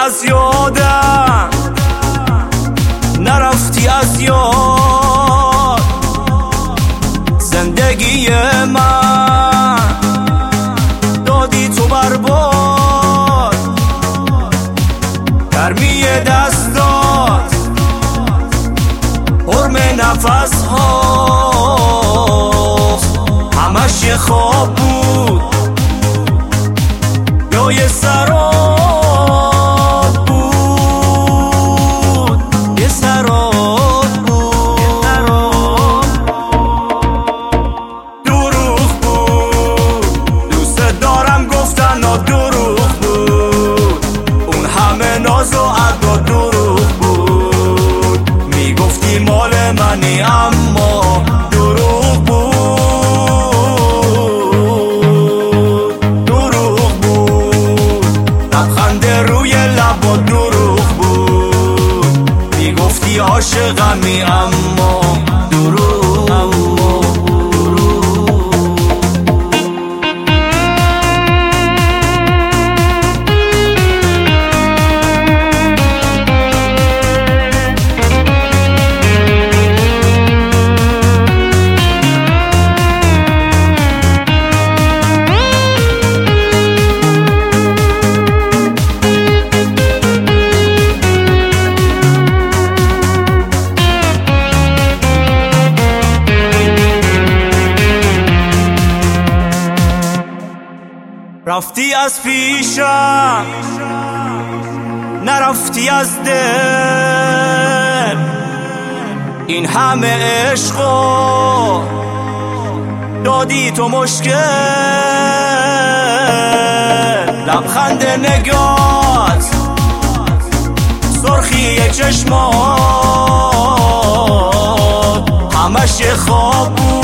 از یادم نرفتی از یاد زندگی من دادی تو برباد گرمی دستات حرم نفس هاست همش یه خواب بود یا یه سراب بود یه سراب بود دروغ بود دوست دارم گفتن دروغ بود اون همه ناز و ادا دروغ بود میگفتی مال منی اما دروغ بود عاشقمی اما دروغ رفتی از پیشم نرفتی از دل این همه عشقو دادی تو مشکل لبخند نگات سرخی چشمات همش خواب بود